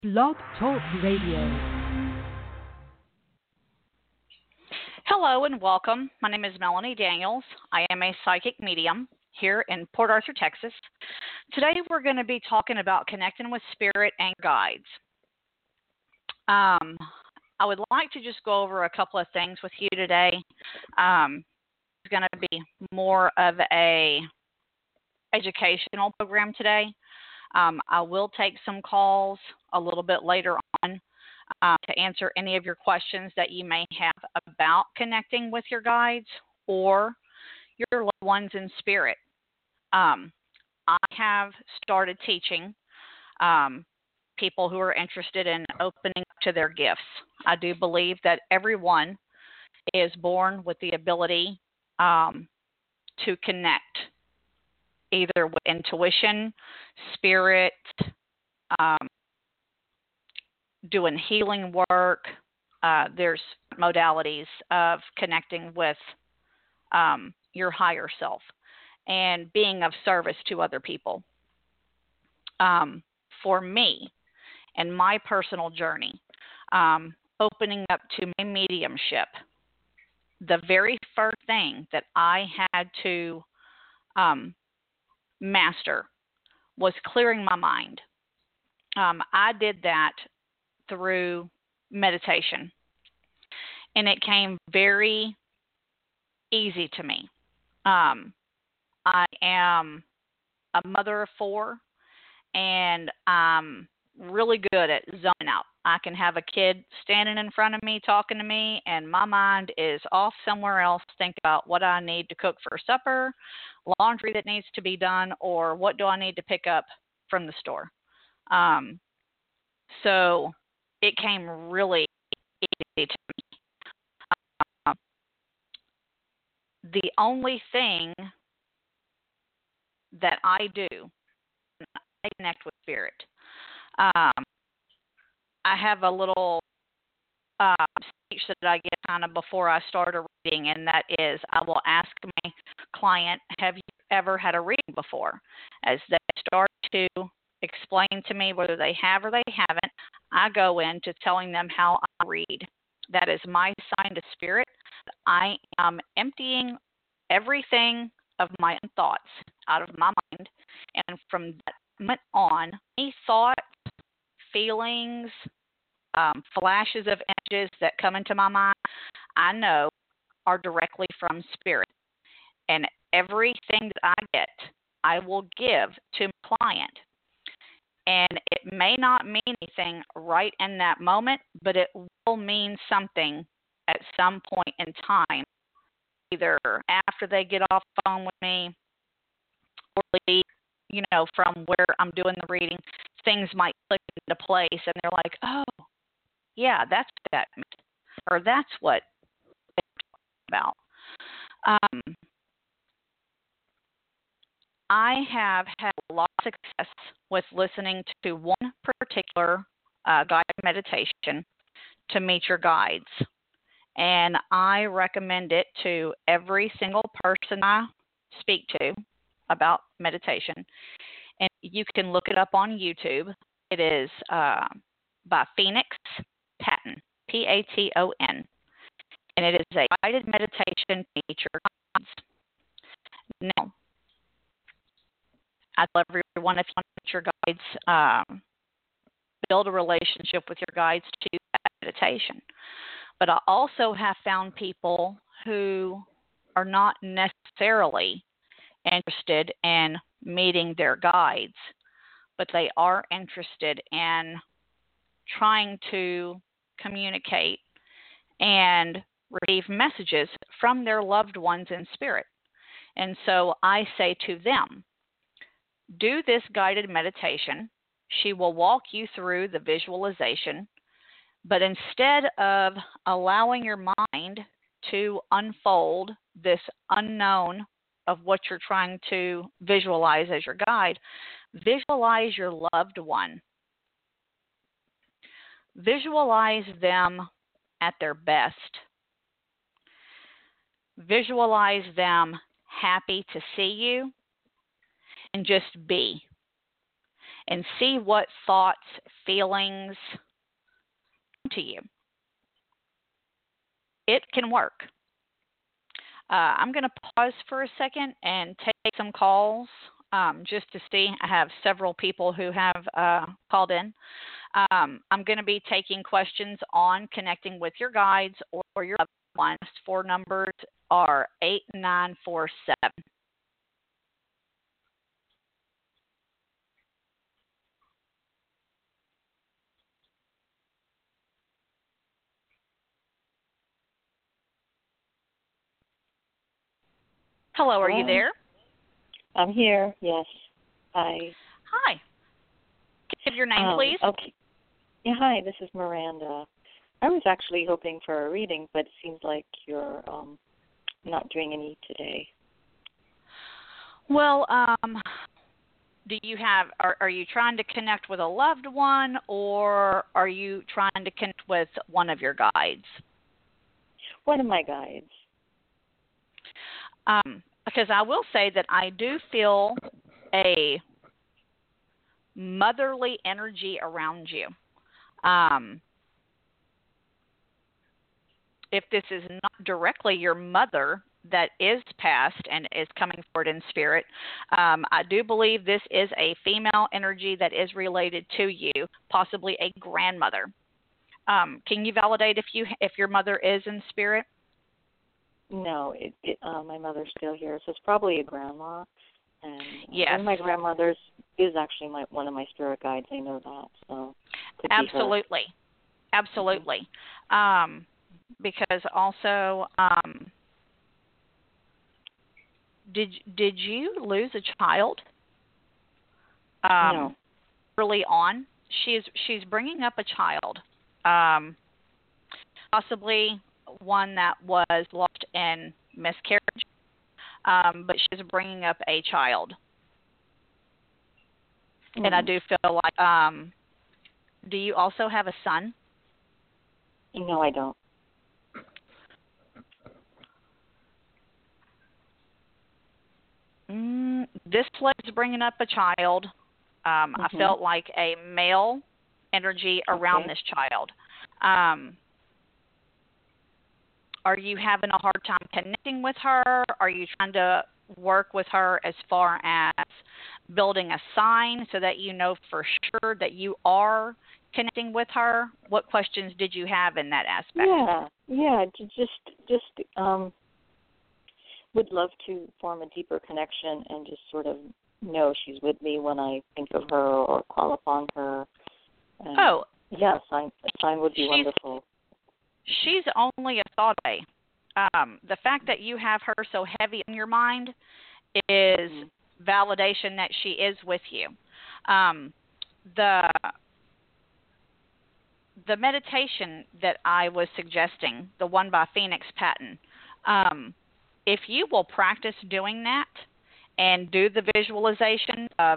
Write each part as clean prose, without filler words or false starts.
Blog Talk Radio. Hello and welcome. My name is Melanie Daniels. I am a psychic medium here in Port Arthur, Texas. Today we're going to be talking about connecting with spirit and guides. I would like to just go over a couple of things with you today. It's going to be more of a educational program today. I will take some calls a little bit later on to answer any of your questions that you may have about connecting with your guides or your loved ones in spirit. I have started teaching people who are interested in opening up to their gifts. I do believe that everyone is born with the ability to connect, either with intuition, spirit, doing healing work. There's modalities of connecting with your higher self and being of service to other people. For me and my personal journey, opening up to my mediumship, the very first thing that I had to master was clearing my mind. I did that through meditation, and it came very easy to me. I am a mother of four, and I'm really good at zoning out. I can have a kid standing in front of me talking to me, and my mind is off somewhere else, thinking about what I need to cook for supper, laundry that needs to be done, or what do I need to pick up from the store. So it came really easy to me. The only thing that I do, I connect with spirit. I have a little speech that I give kind of before I start a reading, and that is, I will ask my client, have you ever had a reading before? As they start to explain to me whether they have or they haven't, I go into telling them how I read. That is my sign to spirit. I am emptying everything of my own thoughts out of my mind, and from that moment on, any thoughts, feelings, flashes of images that come into my mind, I know are directly from spirit. And everything that I get, I will give to my client. And it may not mean anything right in that moment, but it will mean something at some point in time, either after they get off the phone with me or leave, from where I'm doing the reading. Things might click into place, and they're like, oh, yeah, that's what that meant, or that's what they're talking about. I have had a lot of success with listening to one particular guided meditation to meet your guides, and I recommend it to every single person I speak to about meditation. And you can look it up on YouTube. It is by Phoenix Patton, Paton, and it is a guided meditation to meet your guides. Now, I tell everyone, if you want to meet your guides, build a relationship with your guides to that meditation. But I also have found people who are not necessarily interested in meeting their guides, but they are interested in trying to communicate and receive messages from their loved ones in spirit. And so I say to them, do this guided meditation. She will walk you through the visualization, but instead of allowing your mind to unfold this unknown of what you're trying to visualize as your guide, visualize your loved one. Visualize them at their best. Visualize them happy to see you, and just be. and see what thoughts, feelings come to you. It can work. I'm going to pause for a second and take some calls just to see. I have several people who have called in. I'm going to be taking questions on connecting with your guides or your loved ones. Four numbers are 8947. Hello, are you there? I'm here, yes. Hi. Hi. Give your name, please. Okay. Yeah, hi, this is Miranda. I was actually hoping for a reading, but it seems like you're not doing any today. Well, do you have, are you trying to connect with a loved one, or are you trying to connect with one of your guides? One of my guides. Because I will say that I do feel a motherly energy around you. If this is not directly your mother that is passed and is coming forward in spirit, I do believe this is a female energy that is related to you, possibly a grandmother. Can you validate if your mother is in spirit? No, my mother's still here, so it's probably a grandma. And yes. One of my grandmothers is actually one of my spirit guides. I know that. So absolutely, absolutely. Because also, did you lose a child? No. Early on, she's bringing up a child, possibly one that was lost in miscarriage, but she's bringing up a child. And I do feel like, do you also have a son? No, I don't. This is bringing up a child. I felt like a male energy around this child. Are you having a hard time connecting with her? Are you trying to work with her as far as building a sign so that you know for sure that you are connecting with her? What questions did you have in that aspect? Yeah, just would love to form a deeper connection and just sort of know she's with me when I think of her or call upon her. And yeah, a sign would be wonderful. She's only a thought away. The fact that you have her so heavy in your mind is validation that she is with you. The meditation that I was suggesting, the one by Phoenix Patton, if you will practice doing that and do the visualization of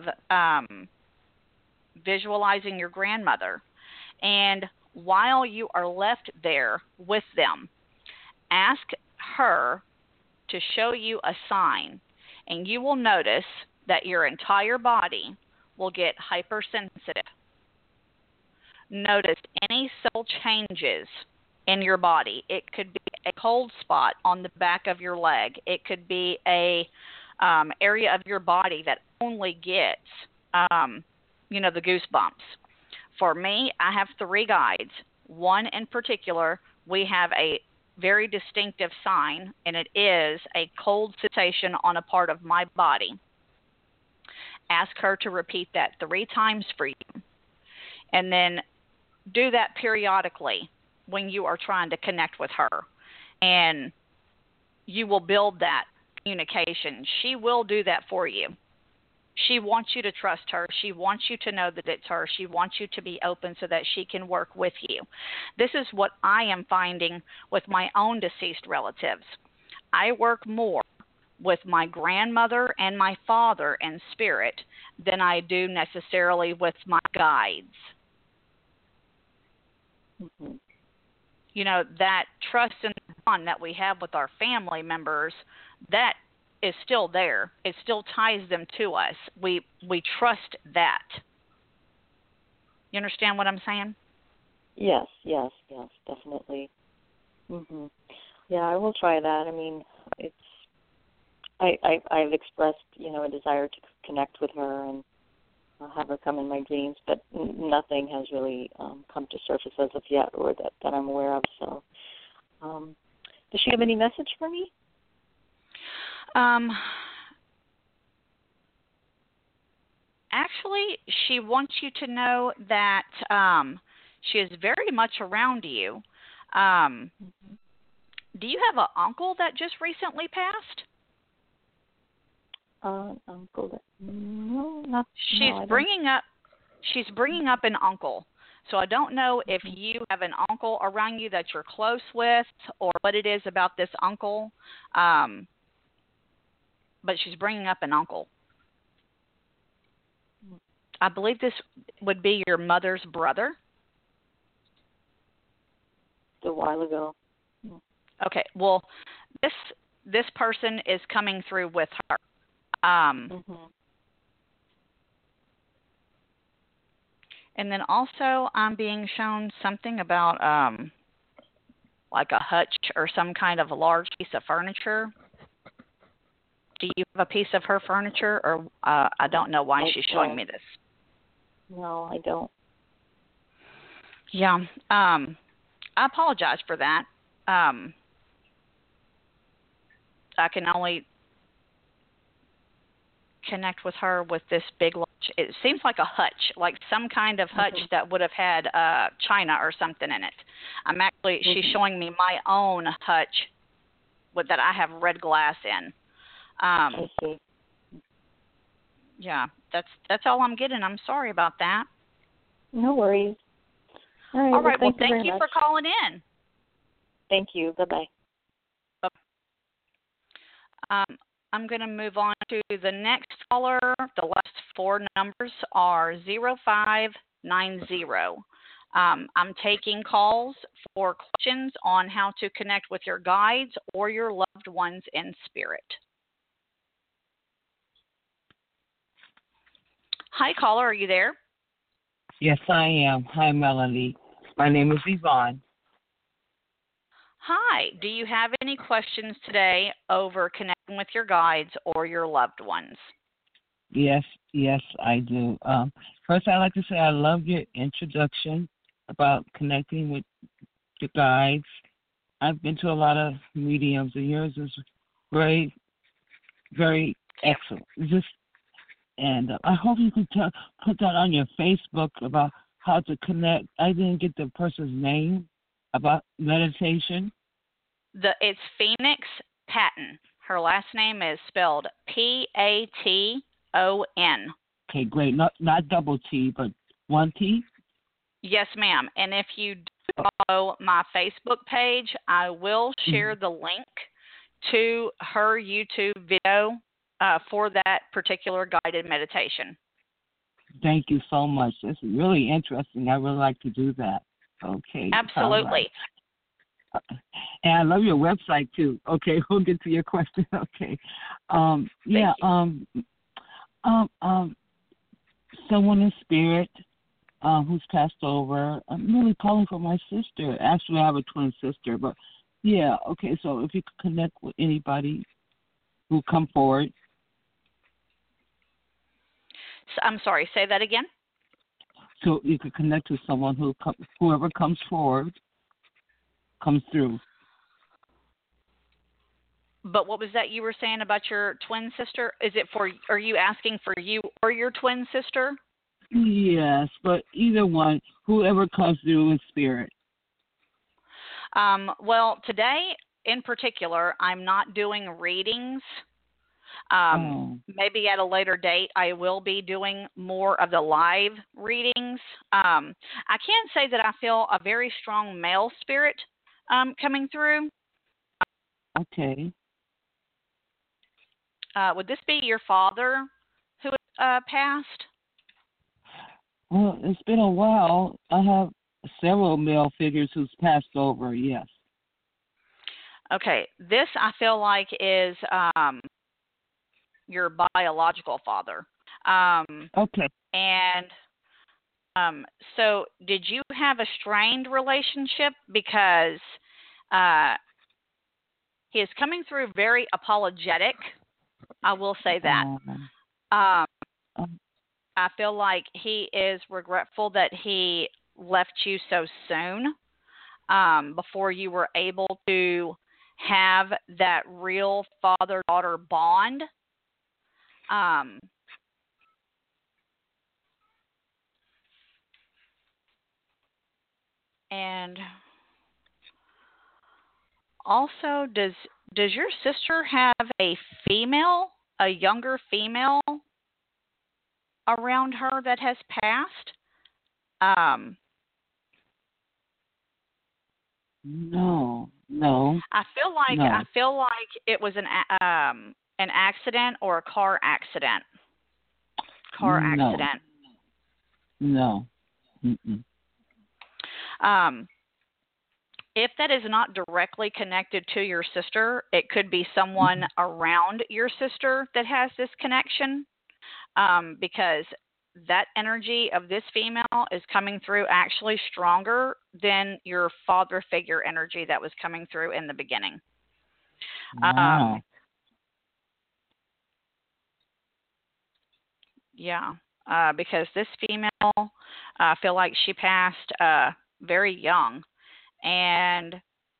visualizing your grandmother, and while you are left there with them, ask her to show you a sign, and you will notice that your entire body will get hypersensitive. Notice any subtle changes in your body. It could be a cold spot on the back of your leg. It could be a area of your body that only gets, the goosebumps. For me, I have 3 guides. One in particular, we have a very distinctive sign, and it is a cold sensation on a part of my body. Ask her to repeat that 3 times for you. And then do that periodically when you are trying to connect with her. And you will build that communication. She will do that for you. She wants you to trust her. She wants you to know that it's her. She wants you to be open so that she can work with you. This is what I am finding with my own deceased relatives. I work more with my grandmother and my father in spirit than I do necessarily with my guides. That trust and bond that we have with our family members, that is still there. It still ties them to us. We trust that. You understand what I'm saying? Yes, definitely. Yeah, I will try that. I mean, it's I've expressed, a desire to connect with her and have her come in my dreams, but nothing has really come to surface as of yet, or that I'm aware of. So, does she have any message for me? Actually, she wants you to know that she is very much around you. Do you have an uncle that just recently passed? Uncle? No, not. She's bringing up an uncle. So I don't know if you have an uncle around you that you're close with, or what it is about this uncle. But she's bringing up an uncle. I believe this would be your mother's brother. A while ago. Okay. Well, this person is coming through with her. And then also I'm being shown something about like a hutch or some kind of a large piece of furniture. Do you have a piece of her furniture, or I don't know why she's showing me this. No, I don't. Yeah. I apologize for that. I can only connect with her with this big, it seems like a hutch, like some kind of hutch that would have had china or something in it. She's showing me my own hutch that I have red glass in. I see. Yeah, that's all I'm getting. I'm sorry about that. No worries. All right. Well, thank you for calling in. Thank you. Bye-bye. I'm going to move on to the next caller. The last four numbers are 0590. I'm taking calls for questions on how to connect with your guides or your loved ones in spirit. Hi, caller. Are you there? Yes, I am. Hi, Melanie. My name is Yvonne. Hi. Do you have any questions today over connecting with your guides or your loved ones? Yes, I do. First, I'd like to say I love your introduction about connecting with your guides. I've been to a lot of mediums, and yours is very, very excellent. And I hope you could put that on your Facebook about how to connect. I didn't get the person's name about meditation. It's Phoenix Patton. Her last name is spelled Paton. Okay, great. Not double T, but one T? Yes, ma'am. And if you do follow my Facebook page, I will share the link to her YouTube video for that particular guided meditation. Thank you so much. It's really interesting. I would like to do that. Okay. Absolutely. And I love your website too. Okay, we'll get to your question. Okay. Someone in spirit who's passed over. I'm really calling for my sister. Actually, I have a twin sister, but yeah. Okay, so if you could connect with anybody who come forward. I'm sorry, say that again? So you could connect with someone whoever comes forward, comes through. But what was that you were saying about your twin sister? Are you asking for you or your twin sister? Yes, but either one, whoever comes through in spirit. Well, today in particular, I'm not doing readings. Maybe at a later date, I will be doing more of the live readings. I can say that I feel a very strong male spirit coming through. Okay. Would this be your father who passed? Well, it's been a while. I have several male figures who's passed over, yes. Okay. This, I feel like, is your biological father. Okay. And So did you have a strained relationship? Because uh, he is coming through very apologetic. I will say that. Um, Um, um, I feel like he is regretful that he left you so soon, before you were able to have that real father-daughter bond. Um, and also, does your sister have a younger female around her that has passed? Um, no, no, I no, feel like it was an accident or a car accident. Car no, accident. no. Mm-mm. Um, if that is not directly connected to your sister, it could be someone Mhm. around your sister that has this connection, because that energy of this female is coming through actually stronger than your father figure energy that was coming through in the beginning. Um, Wow. yeah, because this female, I feel like she passed very young, and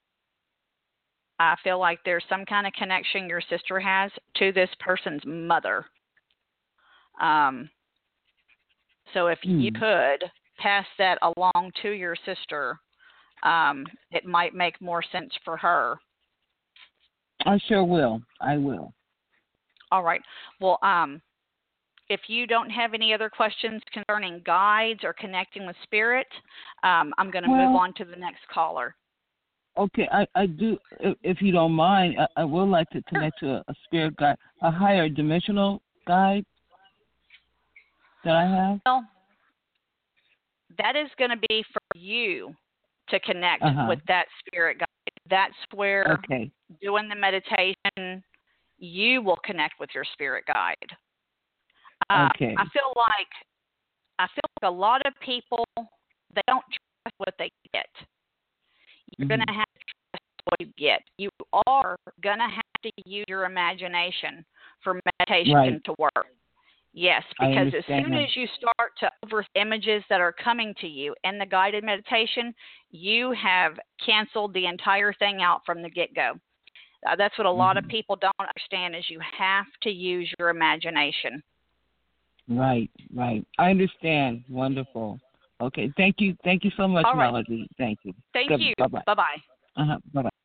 I feel like there's some kind of connection your sister has to this person's mother. Um, so if you Mm. could pass that along to your sister, it might make more sense for her. I sure will. I will. All right. Well, if you don't have any other questions concerning guides or connecting with spirit, I'm going to move Well, on to the next caller. okay, I do, if you don't mind, I would like to Sure. connect to a spirit guide, a higher dimensional guide that I have. Well, that is going to be for you to connect Uh-huh. with that spirit guide. That's where Okay. doing the meditation, you will connect with your spirit guide. Okay. I feel like a lot of people, they don't trust what they get. You're going Hmm. to have to trust what you get. You are going to have to use your imagination for Right. meditation to work. Yes, I because as understand soon that. as you start to over images that are coming to you in the guided meditation, you have canceled the entire thing out from the get-go. That's what a lot of Hmm. people don't understand is you have to use your imagination. Right. Right. I understand. Wonderful. Okay. Thank you. Thank you so much, All right. Melody. Thank you. Thank Good. you. Bye bye. Bye-bye. Bye bye.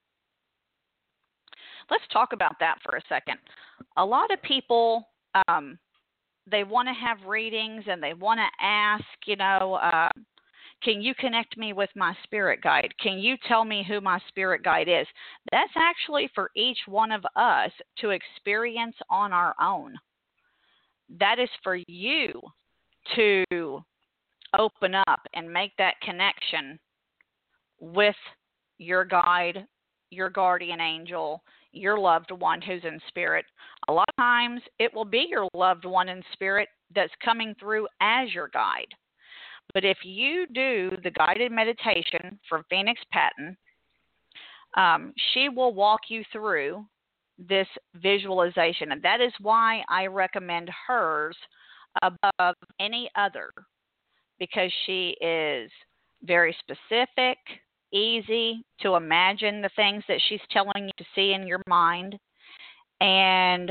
Let's talk about that for a second. A lot of people, um, they want to have readings and they want to ask, can you connect me with my spirit guide? Can you tell me who my spirit guide is? That's actually for each one of us to experience on our own. That is for you to open up and make that connection with your guide, your guardian angel, your loved one who's in spirit. A lot of times it will be your loved one in spirit that's coming through as your guide. But if you do the guided meditation from Phoenix Patton, she will walk you through this visualization. And that is why I recommend hers above any other, because she is very specific, easy to imagine the things that she's telling you to see in your mind, and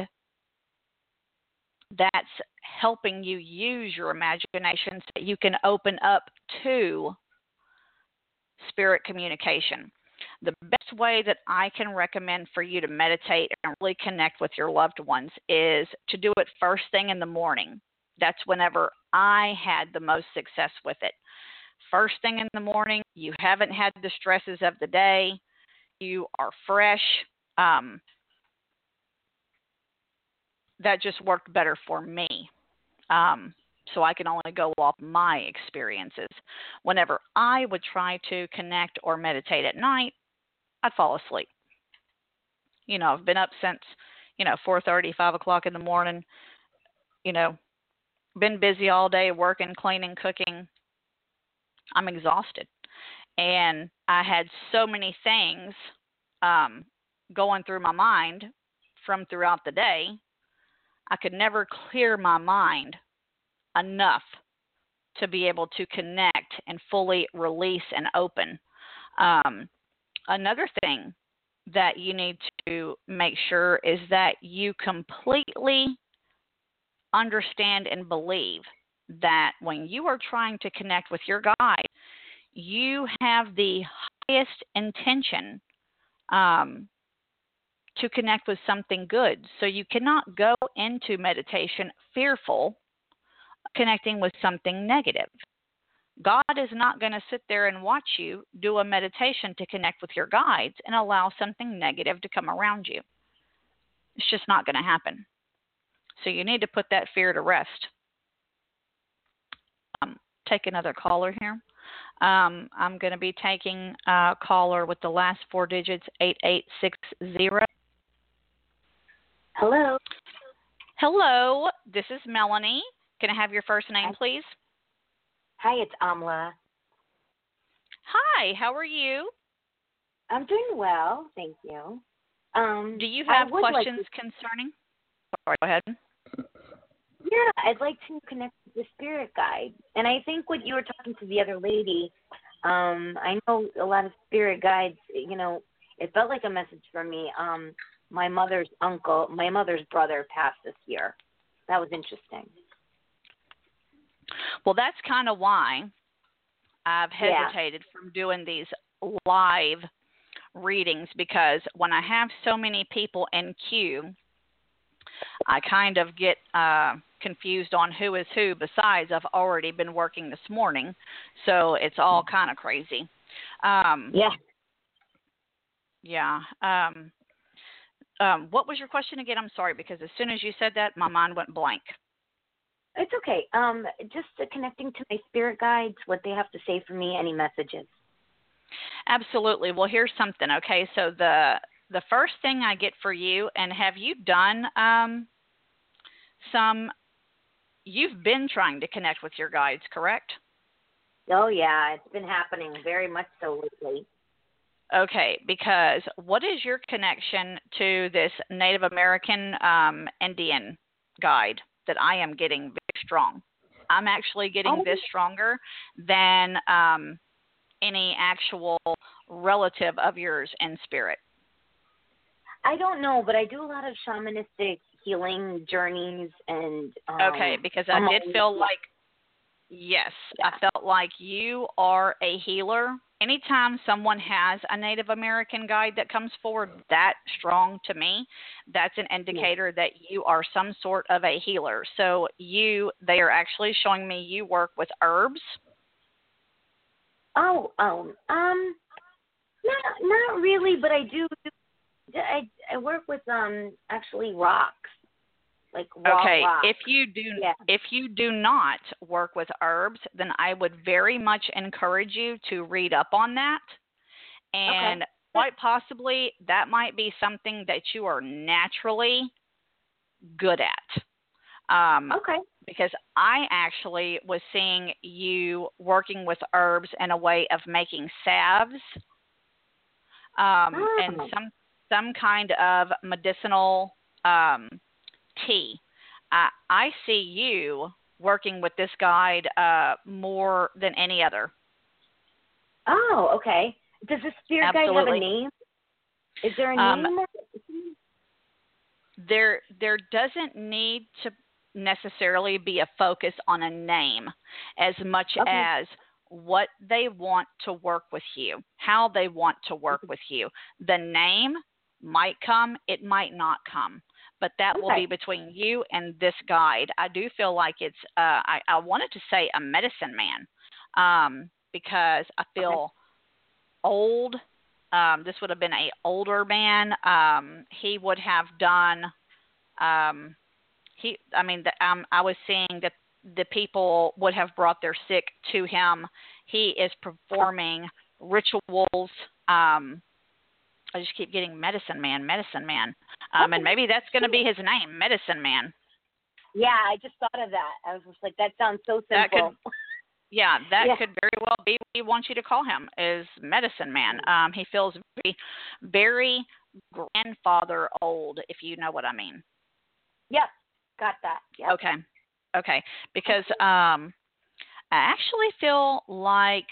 that's helping you use your imagination so that you can open up to spirit communication. The best way that I can recommend for you to meditate and really connect with your loved ones is to do it first thing in the morning. That's whenever I had the most success with it. First thing in the morning, you haven't had the stresses of the day, you are fresh. Um, that just worked better for me. Um, so I can only go off my experiences. Whenever I would try to connect or meditate at night, I'd fall asleep. I've been up since 4:30, 5 o'clock in the morning. You know, been busy all day, working, cleaning, cooking. I'm exhausted. And I had so many things going through my mind from throughout the day. I could never clear my mind enough to be able to connect and fully release and open. Another thing that you need to make sure is that you completely understand and believe that when you are trying to connect with your guide, you have the highest intention to connect with something good. So you cannot go into meditation fearful connecting with something negative. God is not going to sit there and watch you do a meditation to connect with your guides and allow something negative to come around you. It's just not going to happen. So you need to put that fear to rest. Take another caller here. I'm going to be taking a caller with the last four digits, 8860. Hello. Hello, this is Melanie. Can I have your first name, please? Hi, it's Amla. Hi, how are you? I'm doing well, thank you. Do you have questions concerning? Sorry, go ahead. Yeah, I'd like to connect with the spirit guide. And I think what you were talking to the other lady, I know a lot of spirit guides, you know, it felt like a message for me. My mother's brother passed this year. That was interesting. Well, that's kind of why I've hesitated from doing these live readings, because when I have so many people in queue, I kind of get confused on who is who. Besides, I've already been working this morning, so it's all kind of crazy. Yeah. What was your question again? I'm sorry, because as soon as you said that, my mind went blank. It's okay. Just connecting to my spirit guides, what they have to say for me, any messages. Absolutely. Well, here's something. Okay, so the first thing I get for you, and have you done you've been trying to connect with your guides, correct? Oh, yeah, it's been happening very much so lately. Okay, because what is your connection to this Native American Indian guide that I am getting very strong? I'm actually getting this stronger than any actual relative of yours in spirit. I don't know, but I do a lot of shamanistic healing journeys and okay, because I did feel like, yes, I felt like you are a healer. Anytime someone has a Native American guide that comes forward that strong to me, that's an indicator that you are some sort of a healer. So they are actually showing me you work with herbs. Not really, but I do. I work with actually rocks, like rocks. If you do not work with herbs, then I would very much encourage you to read up on that, and quite possibly that might be something that you are naturally good at. Because I actually was seeing you working with herbs in a way of making salves, and some kind of medicinal tea. I see you working with this guide more than any other. Oh, okay. Does the spirit guide have a name? Is there a name? There doesn't need to necessarily be a focus on a name as much as what they want to work with you, how they want to work with you. The name might come, it might not come, but that will be between you and this guide. I do feel like it's, I wanted to say a medicine man, because I feel old. This would have been an older man. He would have done, I was seeing that the people would have brought their sick to him. He is performing rituals. I just keep getting medicine man. And maybe that's going to be his name, Medicine Man. Yeah, I just thought of that. I was just like, that sounds so simple. Yeah, that Yeah. could very well be what he wants you to call him, is medicine man. He feels very, very grandfather old, if you know what I mean. Yep. Got that. Yep. Okay. Because I actually feel like.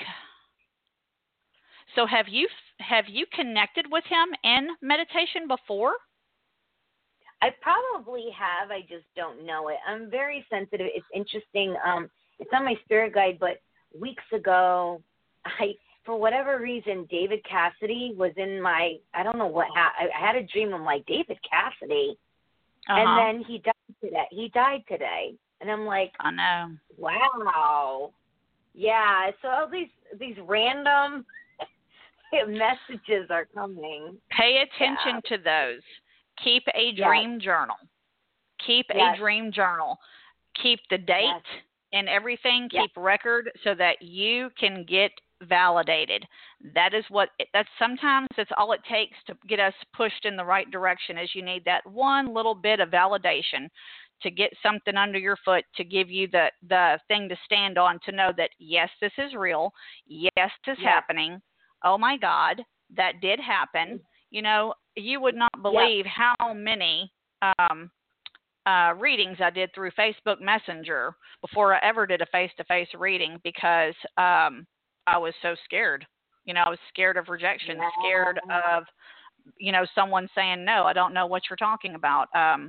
So have you connected with him in meditation before? I probably have. I just don't know it. I'm very sensitive. It's interesting. It's on my spirit guide, but weeks ago, for whatever reason, David Cassidy was in my. I don't know what. I had a dream. I'm like, David Cassidy, and then he died today, and I'm like, I know. Wow. Yeah. So all these random messages are coming. Pay attention to those. Keep a dream journal. Keep a dream journal. Keep the date and everything. Keep record so that you can get validated. That's sometimes that's all it takes to get us pushed in the right direction, is you need that one little bit of validation to get something under your foot, to give you the thing to stand on, to know that, yes, this is real. Yes, this is happening. Oh my God, that did happen. You know, you would not believe how many readings I did through Facebook Messenger before I ever did a face-to-face reading, because I was so scared. You know, I was scared of rejection, scared of, someone saying, no, I don't know what you're talking about.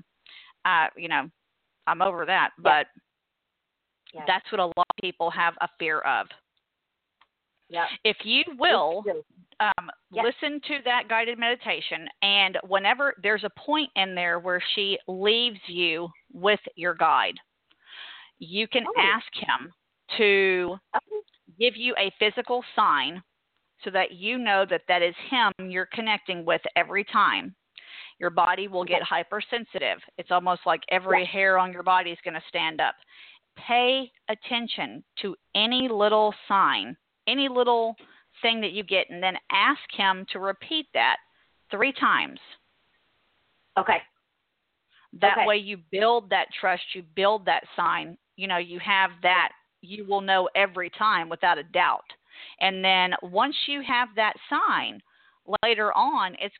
I'm over that, but that's what a lot of people have a fear of. Yeah. If you will listen to that guided meditation, and whenever there's a point in there where she leaves you with your guide, you can ask him to give you a physical sign so that you know that is him you're connecting with every time. Your body will get hypersensitive. It's almost like every hair on your body is going to stand up. Pay attention to any little sign, any little thing that you get, and then ask him to repeat that 3 times. Okay. That way you build that trust, you build that sign. You know, you have that, you will know every time without a doubt. And then once you have that sign, later on, it's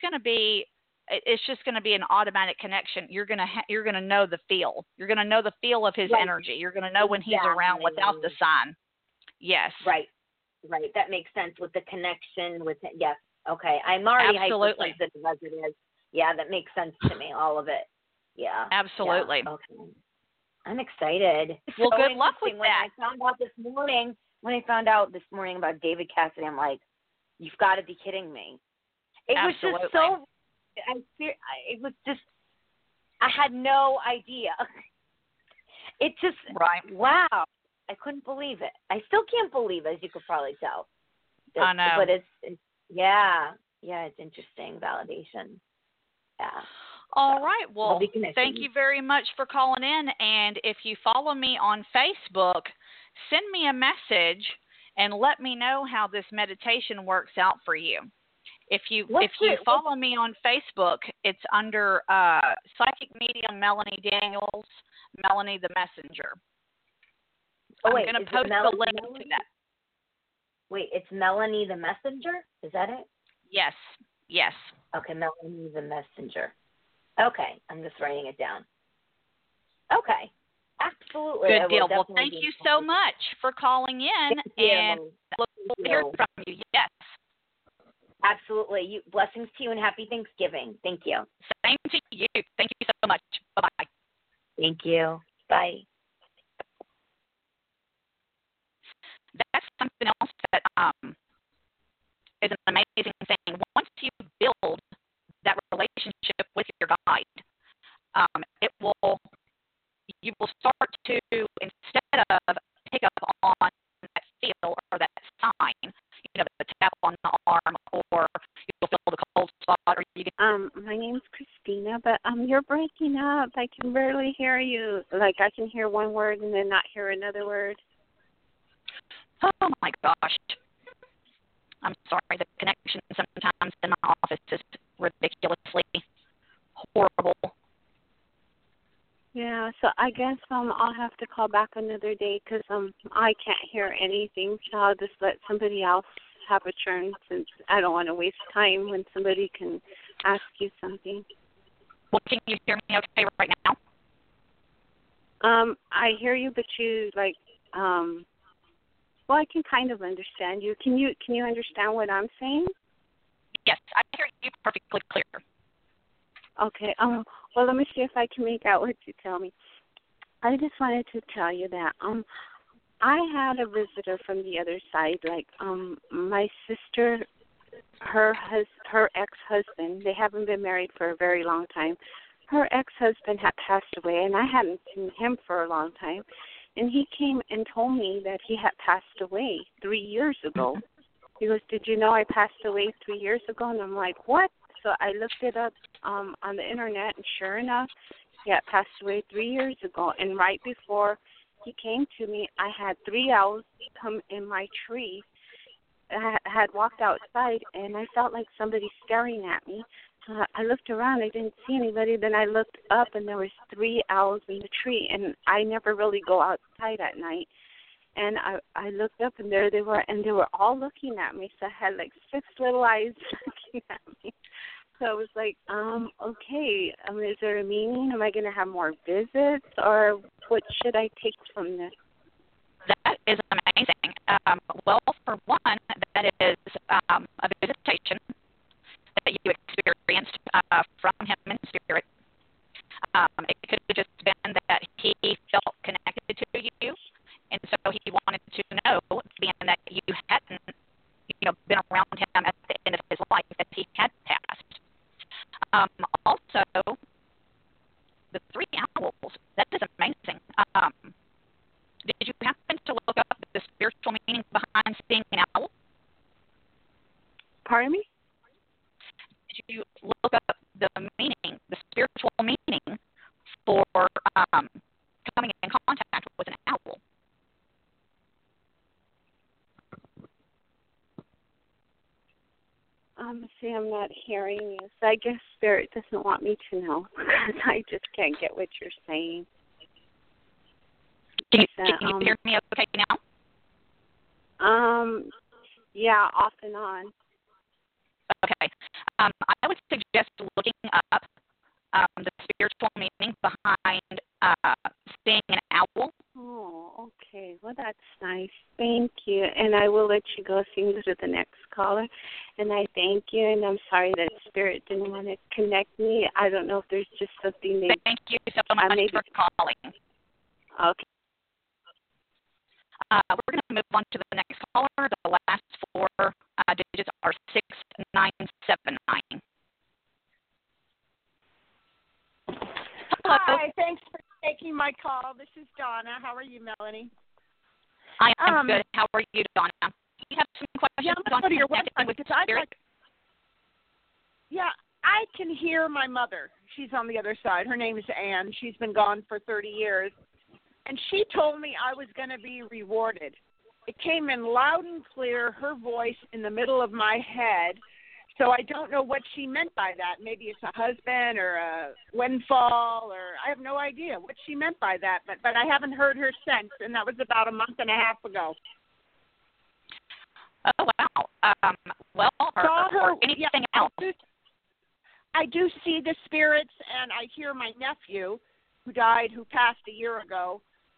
just going to be an automatic connection. You're going to know the feel. You're going to know the feel of his energy. You're going to know when he's around without the sign. Yes. Right. That makes sense with the connection with it. Yes. Okay. I'm already hypersensitive as it is. Yeah, that makes sense to me, all of it. Yeah. Absolutely. Yeah. Okay. I'm excited. Well, so good luck with that. When I found out this morning about David Cassidy, I'm like, you've got to be kidding me. It was just so, it was just, I had no idea. It just, wow. I couldn't believe it. I still can't believe it, as you could probably tell. I know. But it's it's interesting validation. Yeah. All right. Well, thank you very much for calling in. And if you follow me on Facebook, send me a message and let me know how this meditation works out for you. If you follow me on Facebook, it's under Psychic Medium Melanie Daniels, Melanie the Messenger. I'm going to post the link to that. Wait, it's Melanie the Messenger? Is that it? Yes. Okay, Melanie the Messenger. Okay, I'm just writing it down. Okay, absolutely. Good deal. Well, thank you so much for calling in, and look forward to hearing from you. Yes. Absolutely. Blessings to you and happy Thanksgiving. Thank you. Same to you. Thank you so much. Bye-bye. Thank you. Bye. That's something else that is an amazing thing. Once you build that relationship with your guide, you will start to, instead of pick up on that feel or that sign, the tap on the arm, or you'll feel the cold spot, or you get. My name's Christina, but you're breaking up. I can barely hear you. Like, I can hear one word and then not hear another word. Oh my gosh. I'm sorry, the connection sometimes in my office is ridiculously horrible. Yeah, So I guess I'll have to call back another day because I can't hear anything. So I'll just let somebody else have a turn since I don't want to waste time when somebody can ask you something. Well, can you hear me okay right now? I hear you, but you well, I can kind of understand you. Can you understand what I'm saying? Yes, I hear you perfectly clear. Okay. Well, let me see if I can make out what you tell me. I just wanted to tell you that I had a visitor from the other side. Like my sister, her ex-husband. They haven't been married for a very long time. Her ex-husband had passed away, and I hadn't seen him for a long time. And he came and told me that he had passed away 3 years ago. He goes, "Did you know I passed away 3 years ago?" And I'm like, "What?" So I looked it up on the internet, and sure enough, he had passed away 3 years ago. And right before he came to me, I had 3 owls come in my tree. I had walked outside, and I felt like somebody staring at me. So I looked around. I didn't see anybody. Then I looked up, and there was 3 owls in the tree. And I never really go outside at night. And I looked up, and there they were, and they were all looking at me. So I had like 6 little eyes looking at me. So I was like, okay, is there a meaning? Am I going to have more visits, or what should I take from this? That is amazing. Well, for one, that is a visitation that you experienced from him in spirit. It could have just been that he felt connected to you, and so he wanted to know, being that you hadn't, been around him at the end of his life, that he had passed. Also, the 3 owls, that is amazing. Did you happen to look up the spiritual meaning behind seeing an owl? Pardon me? Did you look up the meaning, the spiritual meaning for coming in contact with an owl? See, I'm not hearing you. So I guess Spirit doesn't want me to know because I just can't get what you're saying. Can you hear me okay now? Yeah, off and on. Okay. I would suggest looking up the spiritual meaning behind seeing an owl. Oh, okay. Well, that's nice. Thank you. And I will let you go so you can go to the next caller. And I thank you. And I'm sorry that Spirit didn't want to connect me. I don't know if there's just something they... Thank you so much for calling. Okay. We're going to move on to the next caller. The last 4 digits are 6979. Hello. Hi, thanks for taking my call. This is Donna. How are you, Melanie? I am good. How are you, Donna? Do you have some questions? Yeah, I'm going to go to your website with because I can hear my mother. She's on the other side. Her name is Ann. She's been gone for 30 years. And she told me I was going to be rewarded. It came in loud and clear, her voice in the middle of my head. So I don't know what she meant by that. Maybe it's a husband or a windfall, or I have no idea what she meant by that. But I haven't heard her since, and that was about a month and a half ago. Oh, wow. Well, or anything else? I do see the spirits, and I hear my nephew, who passed a year ago.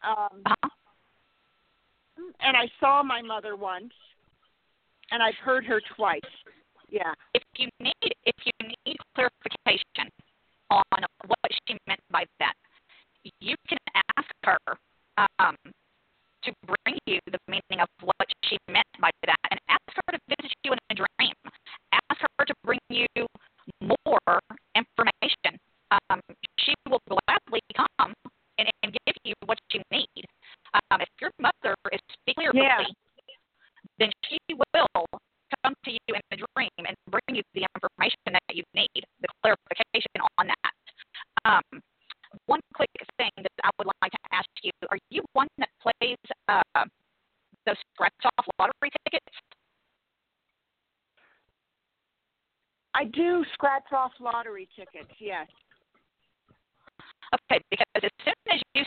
And I saw my mother once, and I've heard her twice. Yeah. If you need clarification on what she meant by that, you can ask her to bring you the meaning of what she meant by that, and ask her to visit you in a dream. Ask her to bring you more information. She will gladly come and give you what you need. If your mother is speaking clearly, then she will come to you in a dream and bring you the information that you need, the clarification on that. One quick thing that I would like to ask you, are you one that plays those scratch-off lottery tickets? I do scratch-off lottery tickets, yes. Okay, because as soon as you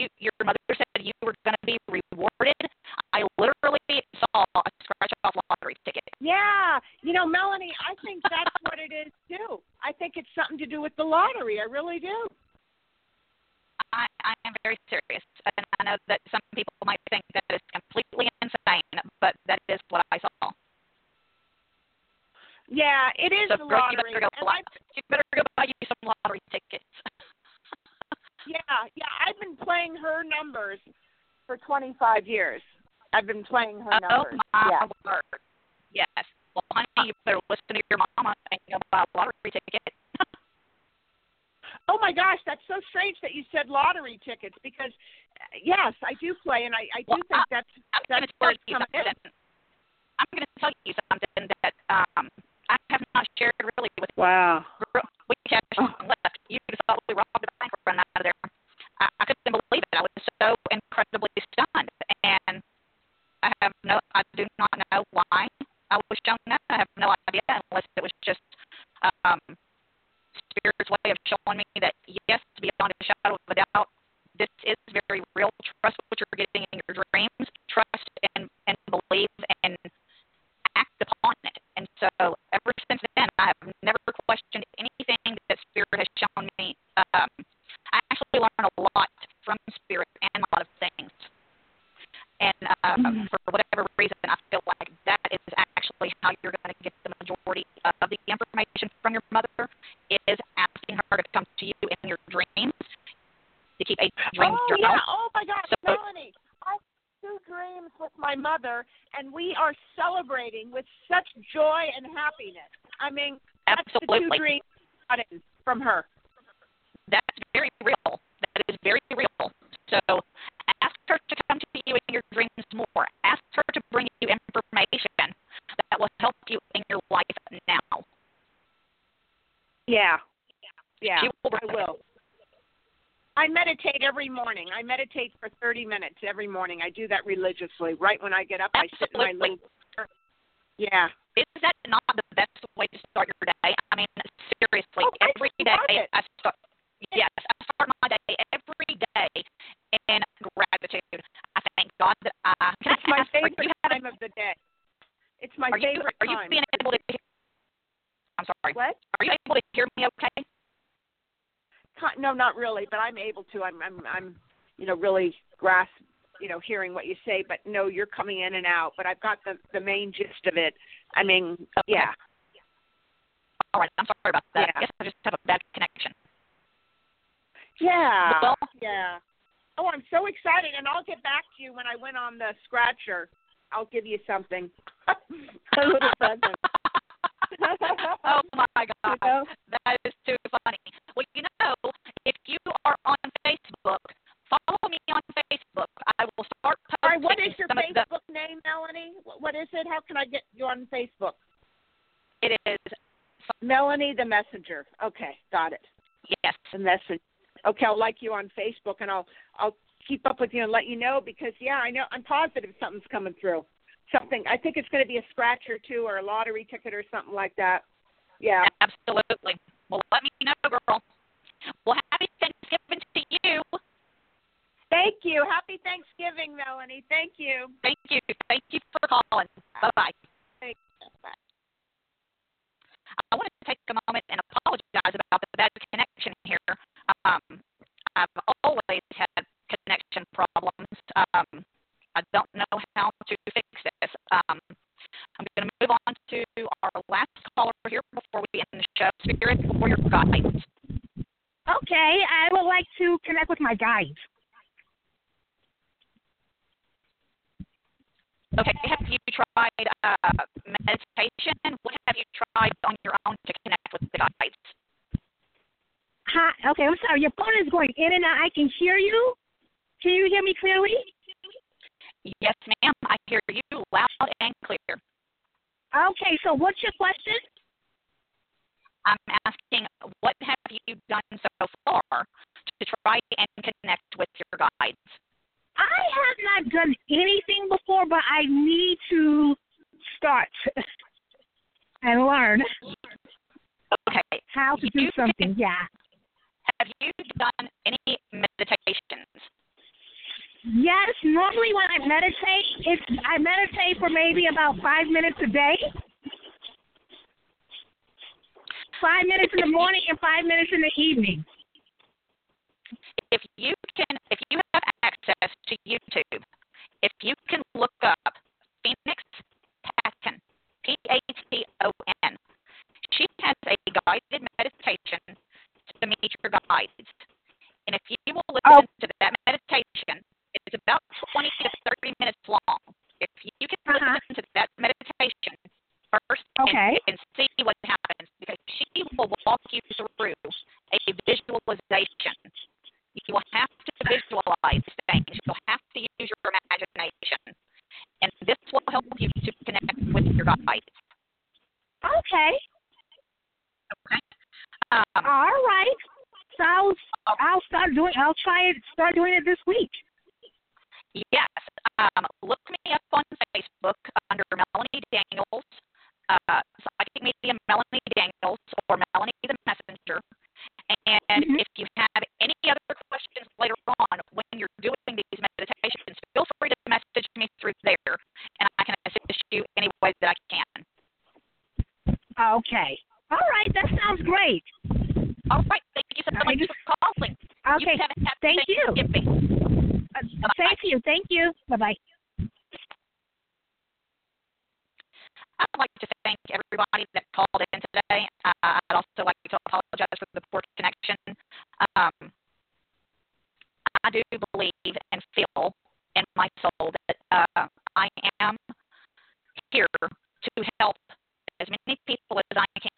your mother said you were going to be rewarded. I literally saw a scratch-off lottery ticket. Yeah. Melanie, I think that's what it is, too. I think it's something to do with the lottery. I really do. I am very serious. And I know that some people might think that is completely insane, but that is what I saw. Yeah, it is So the girl, lottery. you better go buy you some lottery tickets. Yeah. I've been playing her numbers for 25 years. I've been playing her numbers. Oh, my word. Yes. Well, honey, you better listen to your mama and go buy a lottery ticket. Oh, my gosh, that's so strange that you said lottery tickets because, yes, I do play, and I do think that's where it's coming in. I'm going to tell you something that I have not shared really with you. Wow. We have left. You thought we robbed the bank run out of there. I couldn't believe it. I was so incredibly stunned, and I do not know why I was shown that. I have no idea unless it was just Spirit's way of showing me that, yes, beyond a shadow of a doubt, this is very real. Trust what you're getting in your dreams. Trust and believe and act upon it. And so ever since then, I have never questioned anything that Spirit has shown me. I actually learn a lot from Spirit and a lot of things. And for whatever reason, I feel like that is actually how you're going to get the majority of the information from your mother is asking her to come to you in your dreams, to keep a dream journal. Yeah. Oh, my gosh, so, Melanie, I have 2 dreams with my mother, and we are celebrating with such joy and happiness. I mean, absolutely. That's the 2 dreams I got from her. That's very real. That is very real. So ask her to come to you in your dreams more. Ask her to bring you information that will help you in your life now. Yeah, I will. will. I meditate every morning. I meditate for 30 minutes every morning. I do that religiously. Right when I get up, Absolutely. I sit in my little chair. Yeah. Is that not the best way to start your day? I mean, seriously, every day I start. Yes, I start my day every day in gratitude. I thank God that It's my favorite time of the day. It's my favorite time. Are you being able to hear? I'm sorry. What? Are you able to hear me okay? No, not really, but I'm able to. I'm really grasp, hearing what you say. But no, you're coming in and out. But I've got the main gist of it. I mean, okay. Yeah. All right. I'm sorry about that. Yeah. I guess I just have a bad connection. Yeah. Well, yeah. Oh, I'm so excited, and I'll get back to you when I win on the scratcher. I'll give you something. A little present. Oh, my God. That is too funny. Well, if you are on Facebook, follow me on Facebook. I will start posting. All right, what is your Facebook name, Melanie? What is it? How can I get you on Facebook? It is Melanie the Messenger. Okay, got it. Yes. The Messenger. Okay, I'll like you on Facebook, and I'll keep up with you and let you know because, I know I'm positive something's coming through. Something. I think it's going to be a scratcher, too, or a lottery ticket or something like that. Yeah. Absolutely. Well, let me know, girl. Well, happy Thanksgiving to you. Thank you. Happy Thanksgiving, Melanie. Thank you. Thank you. Thank you for calling. Bye-bye. Thanks. Bye. I wanted to take a moment and apologize about the bad connection here. I've always had connection problems. I don't know how to fix this. I'm going to move on to our last caller here before we end the show. Spirit, for your guides. Okay, I would like to connect with my guides. Okay, have you tried meditation? What have you tried on your own to connect with the guides? Hi, okay, I'm sorry. Your phone is going in and out. I can hear you. Can you hear me clearly? Yes, ma'am. I hear you loud and clear. Okay, so what's your question? I'm asking, what have you done so far to try and connect with your guides? I have not done anything before, but I need to start and learn how to do something. Yeah. Have you done any meditations? Yes, normally when I meditate, I meditate for maybe about 5 minutes a day. 5 minutes in the morning and 5 minutes in the evening. If you have access to YouTube, if you can look up Phoenix Patton, Paton, she has a guided meditation to meet your guides. And if you will listen to that meditation, it's about 20 to 30 minutes long. If you can listen to that meditation first and see what happens, because she will walk you through a visualization. You will have to visualize things. You'll have to use your imagination. And this will help you to connect with your guides. Okay. Okay. All right. So I'll start doing it this week. Yes. Look me up on Facebook under Melanie Daniels, Psychic Medium Melanie Daniels, or Melanie the Messenger. And if you have any other questions later on when you're doing these meditations, feel free to message me through there, and I can assist you any way that I can. Okay. All right. That sounds great. All right. Thank you so much for calling. Okay. Thank you. Thank you. Thank you. Bye-bye. I'd like to thank everybody that called in today. I'd also like to apologize for the poor connection. I do believe and feel in my soul that I am here to help as many people as I